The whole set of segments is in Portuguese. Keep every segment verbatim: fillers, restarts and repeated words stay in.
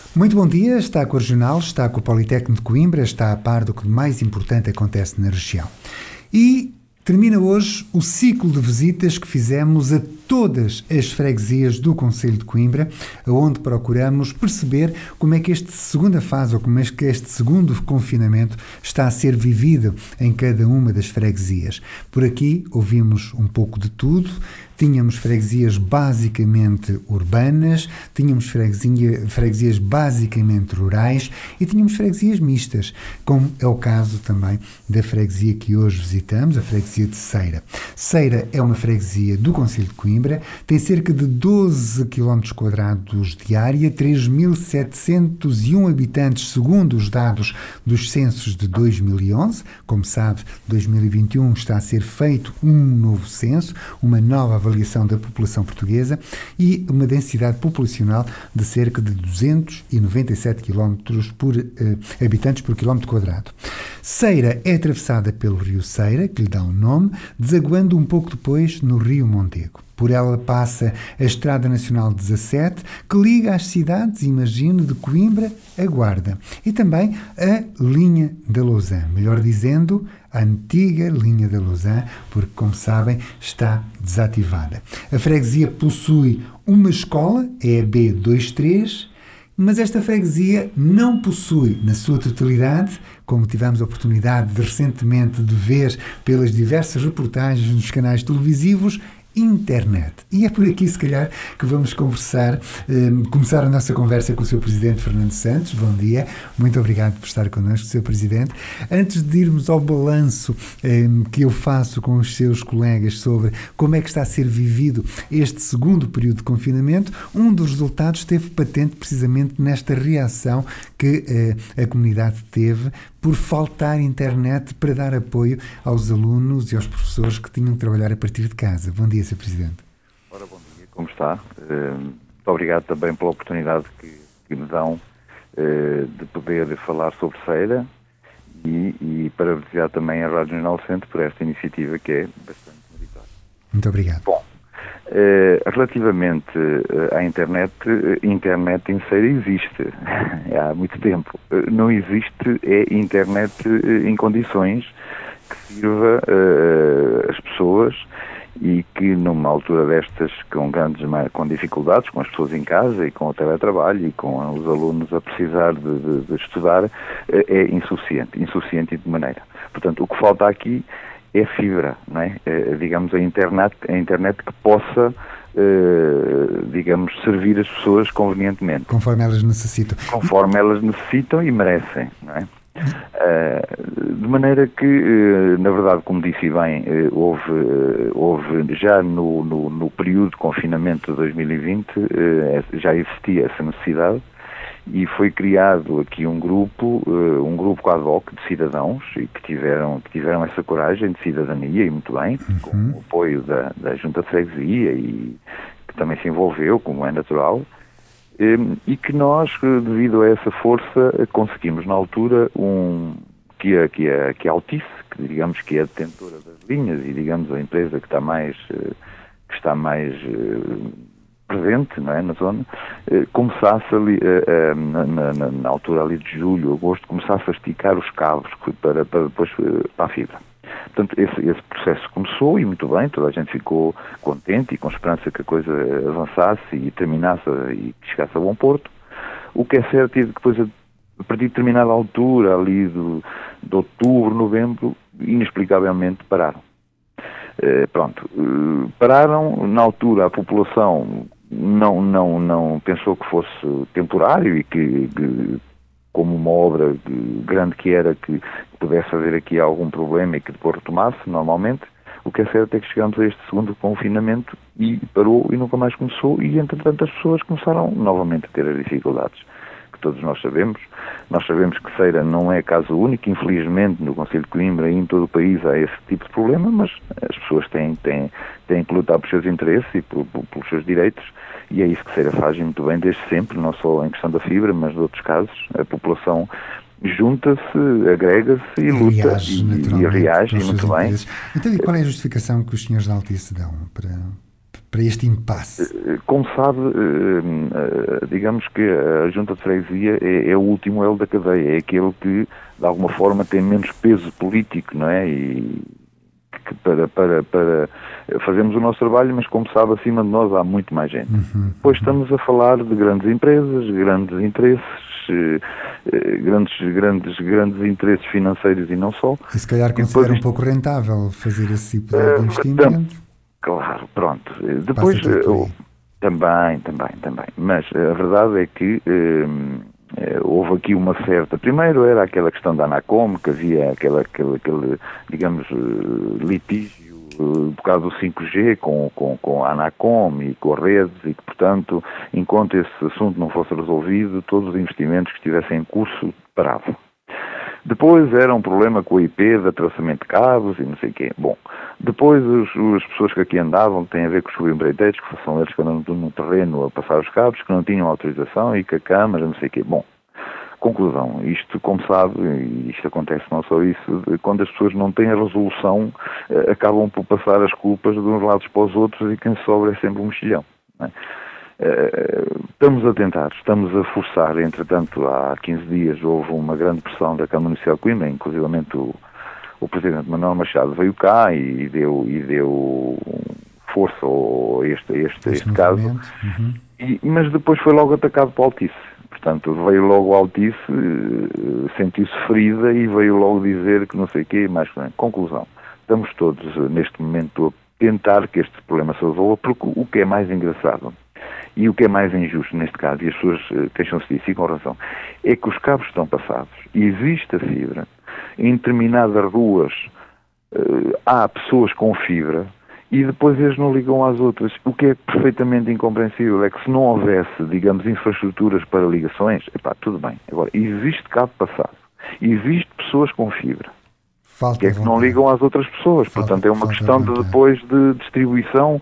Muito bom dia, está com o Regional, está com o Politécnico de Coimbra, está a par do que de mais importante acontece na região. E termina hoje o ciclo de visitas que fizemos a todas as freguesias do Concelho de Coimbra, onde procuramos perceber como é que esta segunda fase, ou como é que este segundo confinamento está a ser vivido em cada uma das freguesias. Por aqui ouvimos um pouco de tudo. Tínhamos freguesias basicamente urbanas, tínhamos freguesia, freguesias basicamente rurais e tínhamos freguesias mistas, como é o caso também da freguesia que hoje visitamos, a freguesia de Ceira. Ceira é uma freguesia do Concelho de Coimbra, tem cerca de doze quilómetros quadrados de área, três mil setecentos e um habitantes, segundo os dados dos censos de dois mil e onze. Como sabe, dois mil e vinte e um está a ser feito um novo censo, uma nova avaliação avaliação da população portuguesa e uma densidade populacional de cerca de duzentos e noventa e sete quilómetros por eh, habitantes por quilómetro quadrado. Ceira é atravessada pelo rio Ceira, que lhe dá um nome, desaguando um pouco depois no rio Mondego. Por ela passa a Estrada Nacional dezassete, que liga as cidades, imagino, de Coimbra a Guarda. E também a Linha da Lousã, melhor dizendo, a antiga Linha da Lousã, porque, como sabem, está desativada. A freguesia possui uma escola, é a B vinte e três, mas esta freguesia não possui, na sua totalidade, como tivemos a oportunidade de recentemente de ver pelas diversas reportagens nos canais televisivos, internet. E é por aqui, se calhar, que vamos conversar, um, começar a nossa conversa com o seu Presidente Fernando Santos. Bom dia, muito obrigado por estar connosco, senhor Presidente. Antes de irmos ao balanço um, que eu faço com os seus colegas sobre como é que está a ser vivido este segundo período de confinamento, um dos resultados esteve patente precisamente nesta reação que uh, a comunidade teve por faltar internet para dar apoio aos alunos e aos professores que tinham que trabalhar a partir de casa. Bom dia, senhor Presidente. Ora, bom dia, como está? Uh, muito obrigado também pela oportunidade que, que me dão uh, de poder falar sobre Ceira e, e parabenizar também a Rádio Jornal Centro por esta iniciativa que é bastante meritória. Muito obrigado. Bom, uh, relativamente uh, à internet, uh, internet em Ceira existe há muito tempo. Uh, não existe é internet uh, em condições que sirva uh, as pessoas e que numa altura destas, com grandes com dificuldades, com as pessoas em casa e com o teletrabalho e com os alunos a precisar de, de, de estudar, é insuficiente, insuficiente e de maneira. Portanto, o que falta aqui é fibra, não é? É, digamos, a internet, a internet que possa, eh, digamos, servir as pessoas convenientemente. Conforme elas necessitam. Conforme elas necessitam e merecem, não é? Uh, de maneira que, uh, na verdade, como disse bem, uh, houve, uh, houve já no, no, no período de confinamento de dois mil e vinte, uh, já existia essa necessidade e foi criado aqui um grupo, uh, um grupo ad hoc de cidadãos e que tiveram, que tiveram essa coragem de cidadania e muito bem, uhum. com o apoio da, da Junta de Freguesia e que também se envolveu, como é natural. E que nós, devido a essa força, conseguimos na altura um, que, a, que, a, que a Altice, que digamos que é a detentora das linhas e digamos a empresa que está mais, que está mais presente, não é, na zona, começasse ali, na, na, na altura ali de julho, agosto, começasse a esticar os cabos para, para depois para a fibra. Portanto, esse, esse processo começou e muito bem, toda a gente ficou contente e com esperança que a coisa avançasse e terminasse e que chegasse a bom porto. O que é certo é que depois, a partir de determinada altura, ali do, de outubro, novembro, inexplicavelmente pararam. Eh, pronto, eh, pararam, na altura a população não, não, não pensou que fosse temporário e que, que como uma obra grande que era, que pudesse haver aqui algum problema e que depois retomasse normalmente. O que é certo é que chegamos a este segundo confinamento e parou e nunca mais começou e, entretanto, as pessoas começaram novamente a ter as dificuldades que todos nós sabemos. Nós sabemos que Ceira não é caso único, infelizmente, no Concelho de Coimbra e em todo o país há esse tipo de problema, mas as pessoas têm, têm, têm que lutar pelos seus interesses e por, por, pelos seus direitos. E é isso que Ceira faz muito bem desde sempre, não só em questão da fibra, mas de outros casos. A população junta-se, agrega-se e luta reage, e, e reage e muito bem. Então, e qual é a justificação que os senhores da Altice dão para, para este impasse? Como sabe, digamos que a Junta de Freguesia é, é o último elo da cadeia, é aquele que, de alguma forma, tem menos peso político, não é? E que para, para, para fazermos o nosso trabalho, mas como sabe, acima de nós há muito mais gente. Uhum, Depois uhum. estamos a falar de grandes empresas, grandes interesses, grandes, grandes, grandes interesses financeiros e não só. E se calhar considera um pouco rentável fazer esse tipo de uh, investimento? Claro, pronto. Depois, uh, também, também, também. Mas a verdade é que uh, houve aqui uma certa... Primeiro era aquela questão da Anacom, que havia aquela, aquele, aquele digamos, uh, litígio por causa do cinco G com, com, com a Anacom e com as redes e que, portanto, enquanto esse assunto não fosse resolvido, todos os investimentos que estivessem em curso paravam. Depois era um problema com o I P, de traçamento de cabos e não sei o quê. Bom, depois os, as pessoas que aqui andavam, que têm a ver com os subempreiteiros, que são eles que andam no terreno a passar os cabos, que não tinham autorização e que a Câmara, não sei o quê. Bom, conclusão, isto, como sabe, e isto acontece não só isso, quando as pessoas não têm a resolução, acabam por passar as culpas de uns lados para os outros e quem sobra é sempre um mexilhão. Não é? Estamos a tentar, estamos a forçar, entretanto, há quinze dias houve uma grande pressão da Câmara Municipal de Coimbra, inclusivamente o, o Presidente Manuel Machado veio cá e deu, e deu força a este, este, este caso, uhum. e, mas depois foi logo atacado pela Altice. Portanto, veio logo a Altice, sentiu-se ferida e veio logo dizer que não sei o quê, mais que não. Conclusão, estamos todos neste momento a tentar que este problema se resolva, porque o que é mais engraçado e o que é mais injusto neste caso, e as pessoas queixam-se disso e com razão, é que os cabos estão passados e existe a fibra. Em determinadas ruas uh, há pessoas com fibra e depois eles não ligam às outras. O que é perfeitamente incompreensível é que se não houvesse, digamos, infraestruturas para ligações, epá, tudo bem. Agora, existe cabo passado, existe pessoas com fibra. Falta que é que não ligam às outras pessoas. Falta, Portanto, é uma questão de, depois de distribuição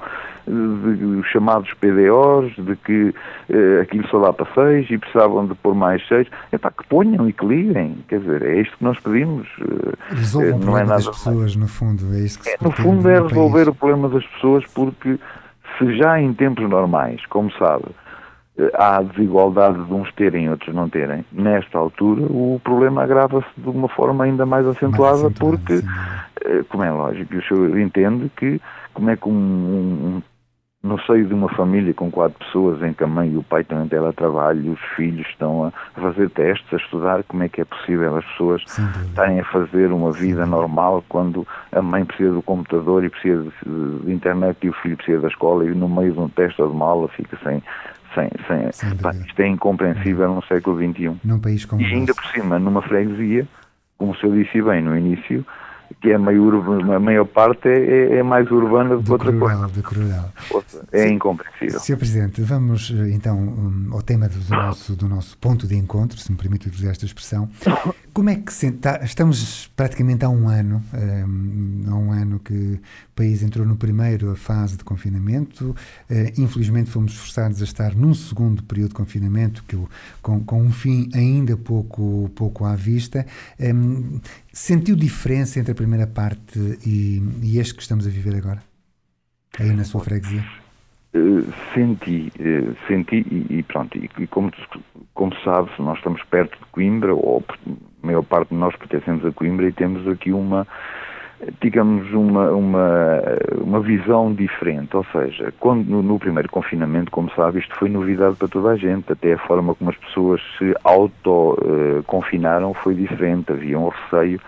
dos chamados P D Os, de que eh, aquilo só dá para seis e precisavam de pôr mais seis. É para que ponham e que liguem. Quer dizer, é isto que nós pedimos. Resolvam o problema das pessoas, mais. no fundo. É isso que se é, no fundo é resolver país. o problema das pessoas, porque se já em tempos normais, como sabe, há a desigualdade de uns terem e outros não terem, nesta altura o problema agrava-se de uma forma ainda mais acentuada, mais acentuada porque, sim. como é lógico, o senhor entende que como é que um, um, no seio de uma família com quatro pessoas em que a mãe e o pai estão em teletrabalho, os filhos estão a fazer testes, a estudar, como é que é possível as pessoas estarem a fazer uma vida sim. normal quando a mãe precisa do computador e precisa de, de internet e o filho precisa da escola e no meio de um teste ou de uma aula fica sem... Sem, sem, pá, isto é incompreensível no século vinte e um. Num país como e ainda por cima, numa freguesia, como o senhor disse bem no início, que é meio urbana, a maior parte é, é mais urbana do que outra coisa. Do Cruel. É Sim. incompreensível. senhor Presidente, vamos então um, ao tema do, do, nosso, do nosso ponto de encontro, se me permite utilizar esta expressão. Como é que se, tá, estamos praticamente há um ano, um, há um ano que o país entrou no primeiro fase de confinamento, uh, infelizmente fomos forçados a estar num segundo período de confinamento, que, com, com um fim ainda pouco, pouco à vista. Um, sentiu diferença entre a primeira parte e, e este que estamos a viver agora? Aí na sua freguesia? Uh, senti, uh, senti e, e pronto, e, e como, como sabe, nós estamos perto de Coimbra, ou a maior parte de nós pertencemos a Coimbra e temos aqui uma, digamos, uma, uma, uma visão diferente, ou seja, quando no, no primeiro confinamento, como sabe, isto foi novidade para toda a gente, até a forma como as pessoas se auto-confinaram uh, foi diferente, havia um receio,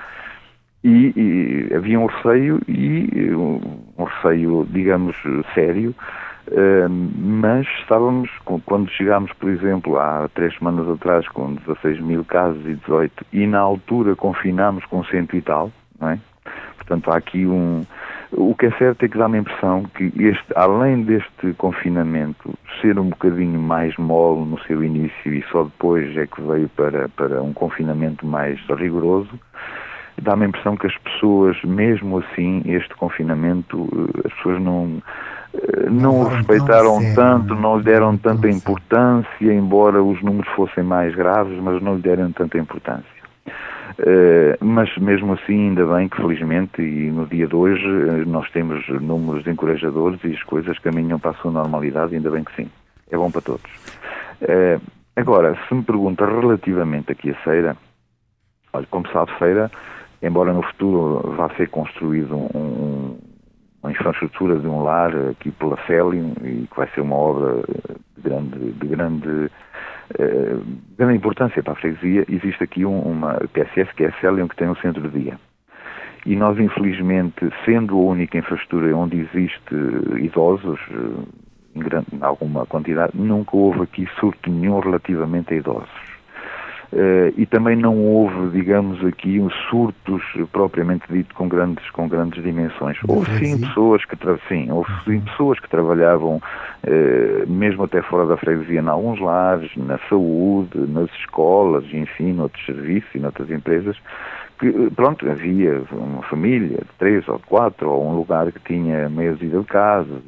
e, e havia um receio e um receio, digamos, sério, uh, mas estávamos, quando chegámos, por exemplo, há três semanas atrás com dezasseis mil casos e dezoito, e na altura confinámos com cento e tal, não é? Portanto, há aqui um... O que é certo é que dá-me a impressão que, este, além deste confinamento ser um bocadinho mais mole no seu início e só depois é que veio para, para um confinamento mais rigoroso, dá-me a impressão que as pessoas, mesmo assim, este confinamento, as pessoas não, não o respeitaram tanto, não lhe deram tanta importância, embora os números fossem mais graves, mas não lhe deram tanta importância. Uh, mas mesmo assim, ainda bem que felizmente, e no dia de hoje, nós temos números encorajadores e as coisas caminham para a sua normalidade, ainda bem que sim. É bom para todos. Uh, agora, se me pergunta relativamente aqui a Feira, olha, como sabe, Feira, embora no futuro vá ser construído um, uma infraestrutura de um lar aqui pela Célium, e que vai ser uma obra de grande, de grande Uh, grande importância para a freguesia, existe aqui um, uma P S F, que é a Célium, que tem um centro de dia. E nós, infelizmente, sendo a única infraestrutura onde existe idosos, em, grande, em alguma quantidade, nunca houve aqui surto nenhum relativamente a idosos. Uh, e também não houve, digamos aqui, um surtos propriamente dito com grandes, com grandes dimensões. Houve sim pessoas que, tra- sim, houve, sim, pessoas que trabalhavam, uh, mesmo até fora da freguesia, em alguns lares, na saúde, nas escolas, enfim, noutros serviços e noutras empresas, que, pronto, havia uma família de três ou de quatro, ou um lugar que tinha meia dúzia de casas,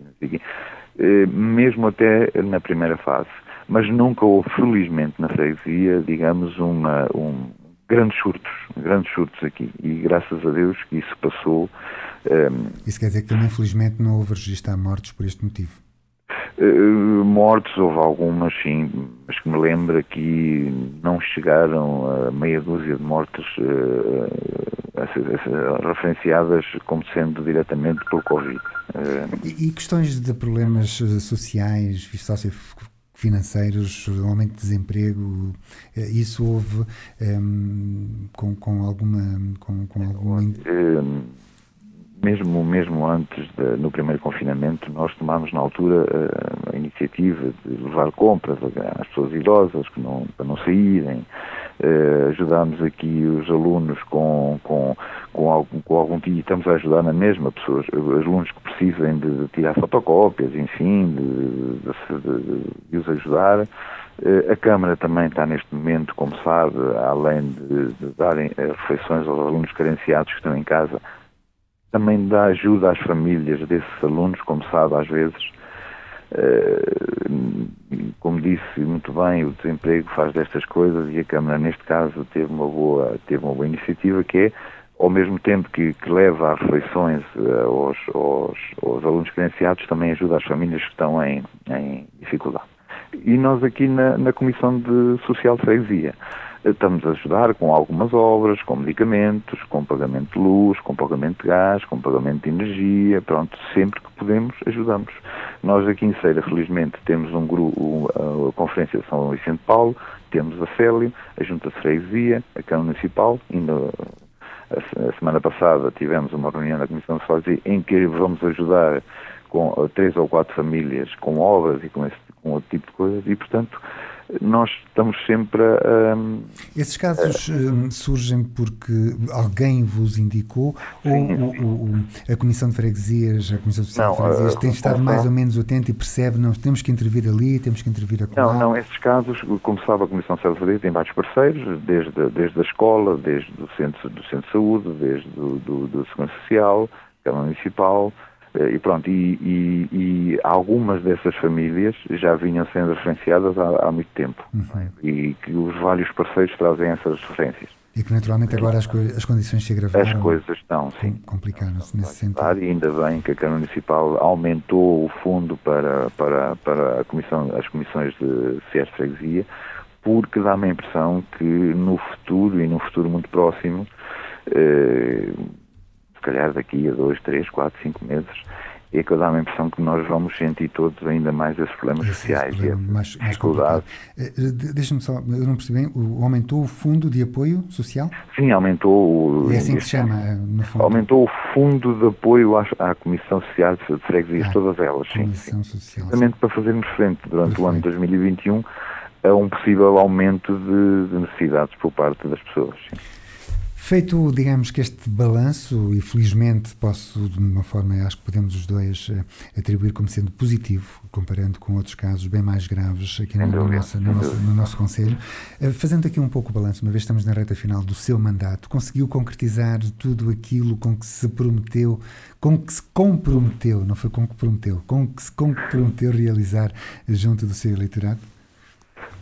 uh, mesmo até na primeira fase. Mas nunca houve, felizmente, na freguesia, digamos, uma, um, grandes surtos, grandes surtos aqui. E graças a Deus que isso passou. Um, isso quer dizer que também, felizmente, não houve registro de mortes por este motivo? Uh, mortes, houve algumas, sim, mas que me lembro aqui não chegaram a meia dúzia de mortes uh, a ser, a ser referenciadas como sendo diretamente pelo Covid. Uh, e, e questões de problemas sociais, socioeconómicos, financeiros, aumento de desemprego, isso houve um, com, com alguma... Com, com alguma... Um, mesmo, mesmo antes, de, no primeiro confinamento, nós tomámos na altura a, a iniciativa de levar compras às pessoas idosas que não, para não saírem, uh, ajudámos aqui os alunos com, com, com, algum, com algum tipo, e estamos a ajudar na mesma, pessoas, os alunos que precisem de, de tirar fotocópias, enfim, de, de, de, de os ajudar. A Câmara também está neste momento, como sabe, além de, de darem refeições aos alunos carenciados que estão em casa, também dá ajuda às famílias desses alunos, como sabe, às vezes, como disse muito bem, o desemprego faz destas coisas, e a Câmara, neste caso, teve uma boa, teve uma boa iniciativa, que é, ao mesmo tempo que, que leva às refeições aos, aos, aos alunos carenciados, também ajuda as famílias que estão em, em dificuldade. E nós aqui na, na Comissão de Social de Freguesia estamos a ajudar com algumas obras, com medicamentos, com pagamento de luz, com pagamento de gás, com pagamento de energia, pronto, sempre que podemos ajudamos. Nós aqui em Ceira, felizmente, temos um grupo, a Conferência de São Vicente de Paulo, temos a Célium, a Junta de Freguesia, a Câmara Municipal, ainda a semana passada tivemos uma reunião da Comissão de Social em que vamos ajudar com três ou quatro famílias com obras e com, esse, com outro tipo de coisas, e portanto nós estamos sempre a... Um, Esses casos a, surgem porque alguém vos indicou, sim, ou sim. O, o, a Comissão de Freguesias, a Comissão Social de Freguesias tem estado mais ou menos atenta e percebe, não, temos que intervir ali, temos que intervir acolá? Não, não, esses casos, como sabe, a Comissão Social de Freguesias tem vários parceiros, desde, desde a escola, desde o centro, do centro de saúde, desde do, do, do Segurança Social, Câmara Municipal. E pronto, e, e, e algumas dessas famílias já vinham sendo referenciadas há, há muito tempo, uhum. E que os vários parceiros trazem essas referências. E que naturalmente agora as, co- as condições se agravaram. As coisas estão, sim. Complicaram-se nesse sentido. E ainda bem que a Câmara Municipal aumentou o fundo para, para, para a comissão, as comissões de sociais de freguesia, porque dá-me a impressão que no futuro, e num futuro muito próximo, eh, se calhar daqui a dois, três, quatro, cinco meses, é que dá-me a impressão que nós vamos sentir todos ainda mais esses problemas esse sociais esse problema, e mais, mais dificuldades. Deixa-me só, eu não percebi bem, aumentou o fundo de apoio social? Sim, aumentou o... É assim que se chama, no fundo? Aumentou o fundo de apoio à, à Comissão Social de Freguesias, ah, todas elas, sim. Comissão Social. Exatamente para fazermos frente durante Perfeito. O ano de dois mil e vinte e um a um possível aumento de, de necessidades por parte das pessoas, sim. Feito, digamos que este balanço, e felizmente posso, de uma forma, acho que podemos os dois atribuir como sendo positivo, comparando com outros casos bem mais graves aqui no, no, nosso, no, nosso, no nosso Conselho, fazendo aqui um pouco o balanço, uma vez estamos na reta final do seu mandato, conseguiu concretizar tudo aquilo com que se prometeu, com que se comprometeu, não foi com que prometeu, com que se comprometeu realizar junto do seu eleitorado?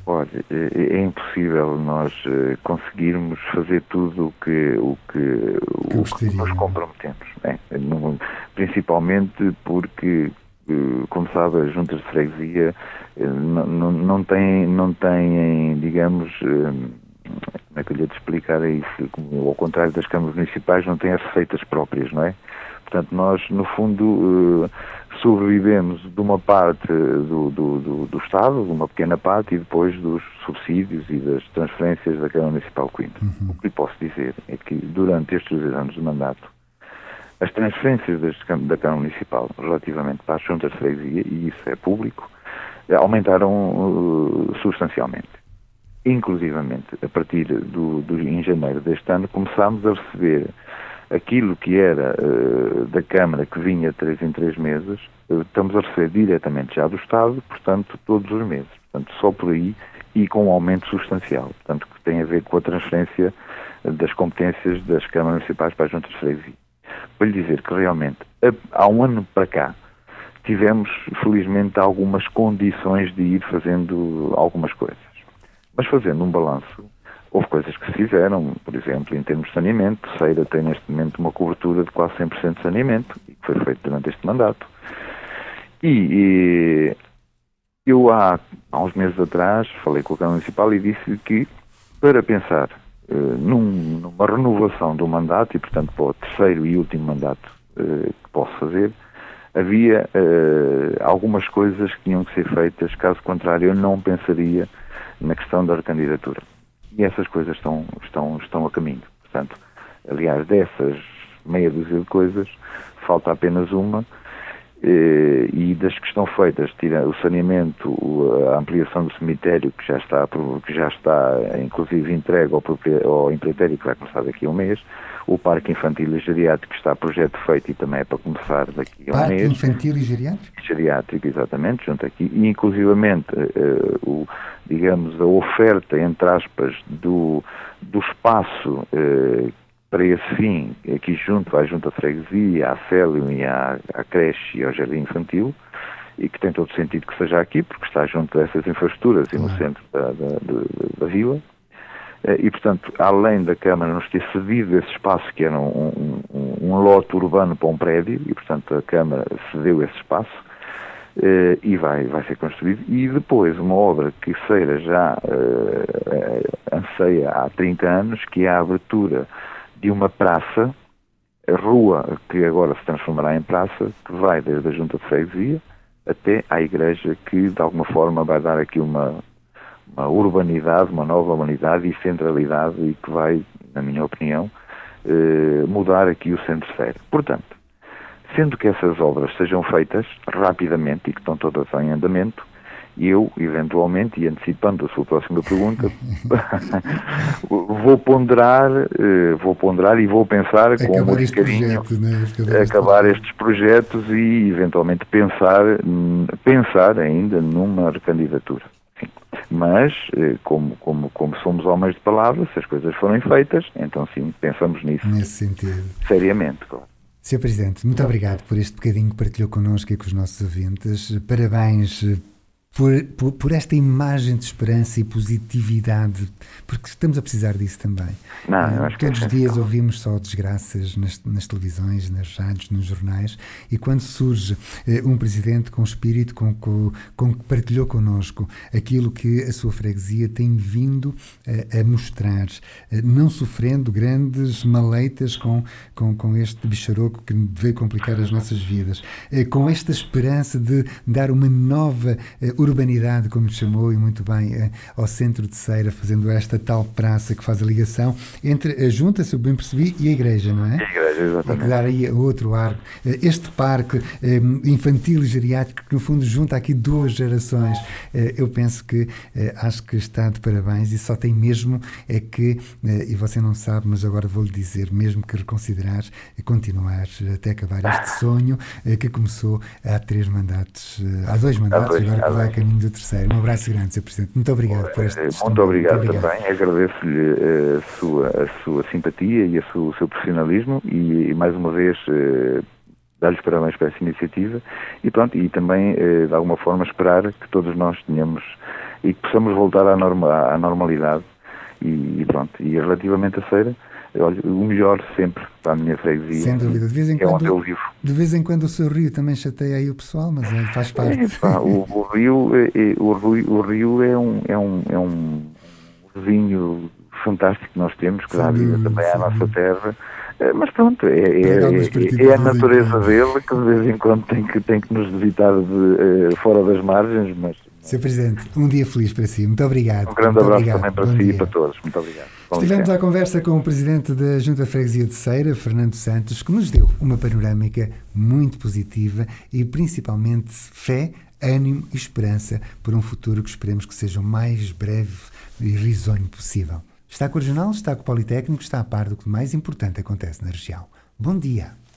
Olha, é, é impossível nós uh, conseguirmos fazer tudo o que, o que, o que nos comprometemos, né? Principalmente porque, uh, como sabe, as juntas de freguesia uh, não, não, não, têm, não têm, digamos, uh, como é que eu lhe ia explicar isso, como, ao contrário das câmaras municipais, não têm as receitas próprias, não é? Portanto, nós, no fundo, uh, sobrevivemos de uma parte do, do, do, do Estado, de uma pequena parte, e depois dos subsídios e das transferências da Câmara Municipal de Coimbra. Uhum. O que lhe posso dizer é que, durante estes dois anos de mandato, as transferências das, da Câmara Municipal, relativamente para as juntas de freguesia, e isso é público, aumentaram uh, substancialmente. Inclusivamente, a partir do, do, em janeiro deste ano, começámos a receber aquilo que era uh, da Câmara, que vinha de três em três meses, uh, estamos a receber diretamente já do Estado, portanto, todos os meses. Portanto, só por aí, e com um aumento substancial. Portanto, que tem a ver com a transferência das competências das câmaras municipais para as juntas de freguesia. Para lhe dizer que realmente, há um ano para cá, tivemos, felizmente, algumas condições de ir fazendo algumas coisas. Mas fazendo um balanço, houve coisas que se fizeram, por exemplo, em termos de saneamento. Ceira tem neste momento uma cobertura de quase cem por cento de saneamento, e que foi feito durante este mandato. E, e eu há, há uns meses atrás falei com a Câmara Municipal e disse que, para pensar uh, num, numa renovação do mandato, e portanto para o terceiro e último mandato uh, que posso fazer, havia uh, algumas coisas que tinham que ser feitas, caso contrário eu não pensaria na questão da recandidatura. E essas coisas estão, estão, estão a caminho. Portanto, aliás, dessas meia dúzia de coisas, falta apenas uma, eh, e das que estão feitas, tira o saneamento, a ampliação do cemitério, que já está, que já está inclusive entregue ao, ao empreiteiro, que vai começar daqui a um mês, o Parque Infantil e Geriátrico, que está projeto feito e também é para começar daqui a um Parque mês. Parque Infantil e Geriátrico? Geriátrico, exatamente, junto aqui, e inclusivamente, uh, o, digamos, a oferta, entre aspas, do, do espaço uh, para esse fim, aqui junto à Junta de Freguesia, à Célio e à, à creche e ao Jardim Infantil, e que tem todo sentido que seja aqui, porque está junto dessas infraestruturas e no centro da, da, da, da vila. E, portanto, além da Câmara nos ter cedido esse espaço, que era um, um, um lote urbano para um prédio, e, portanto, a Câmara cedeu esse espaço, eh, e vai, vai ser construído. E depois, uma obra que Ceira já eh, anseia há trinta anos, que é a abertura de uma praça, a rua que agora se transformará em praça, que vai desde a Junta de Freguesia até à igreja, que, de alguma forma, vai dar aqui uma... uma urbanidade, uma nova urbanidade e centralidade, e que vai, na minha opinião, eh, mudar aqui o centro de Ceira. Portanto, sendo que essas obras sejam feitas rapidamente e que estão todas em andamento, eu, eventualmente, e antecipando a sua próxima pergunta, vou ponderar, eh, vou ponderar e vou pensar acabar com muito carinho, projeto, né? acabar estes projetos e, eventualmente, pensar, pensar ainda numa recandidatura. Mas, como, como, como somos homens de palavra, se as coisas forem feitas, então sim, pensamos nisso. Nesse sentido. Seriamente, claro. senhor Presidente, muito obrigado por este bocadinho que partilhou connosco e com os nossos ouvintes. Parabéns por, por, por esta imagem de esperança e positividade, porque estamos a precisar disso também. Não, eu acho que Todos é os dias ouvimos só desgraças nas, nas televisões, nas rádios, nos jornais, e quando surge eh, um Presidente com espírito, com, com, com que partilhou connosco aquilo que a sua freguesia tem vindo eh, a mostrar, eh, não sofrendo grandes maleitas com, com, com este bicharoco que veio complicar as nossas vidas, eh, com esta esperança de dar uma nova eh, urbanidade, como lhe chamou, e muito bem, eh, ao centro de Ceira, fazendo esta tal praça que faz a ligação entre a Junta, se eu bem percebi, e a Igreja, não é? A Igreja, exatamente. E que dar aí outro ar. Este parque eh, infantil e geriátrico, que no fundo junta aqui duas gerações, eh, eu penso que, eh, acho que está de parabéns, e só tem mesmo é que, eh, e você não sabe, mas agora vou-lhe dizer, mesmo que reconsiderar, eh, continuar até acabar este sonho eh, que começou há três mandatos, eh, há dois mandatos, há dois, agora que vai a caminho do terceiro. Um abraço grande, senhor Presidente. Muito obrigado por este Muito, muito obrigado também. Agradeço-lhe a sua, a sua simpatia e a sua, o seu profissionalismo, e, e mais uma vez eh, dar-lhes parabéns por essa iniciativa, e pronto, e também eh, de alguma forma esperar que todos nós tenhamos e que possamos voltar à, norma, à normalidade. E, e pronto, e relativamente à feira, olha, o melhor sempre para a minha freguesia. Sem dúvida, de vez em é quando, onde eu vivo. De vez em quando o seu rio também chateia aí o pessoal, mas ele faz parte. É, pá, o, o, rio, é, o, rio, o rio é um, é um, é um vizinho fantástico que nós temos, que dá vida também à nossa terra. Mas pronto, é, é, é, é a natureza dele que de vez em quando tem que, tem que nos visitar de, uh, fora das margens. Mas senhor Presidente, um dia feliz para si. Muito obrigado. Um grande Muito abraço obrigado. também para Bom si dia. e para todos. Muito obrigado. Bom Estivemos dia. à conversa com o Presidente da Junta de Freguesia de Ceira, Fernando Santos, que nos deu uma panorâmica muito positiva e principalmente fé, ânimo e esperança por um futuro que esperemos que seja o mais breve e risonho possível. Está com o Regional, está com o Politécnico, está a par do que mais importante acontece na região. Bom dia.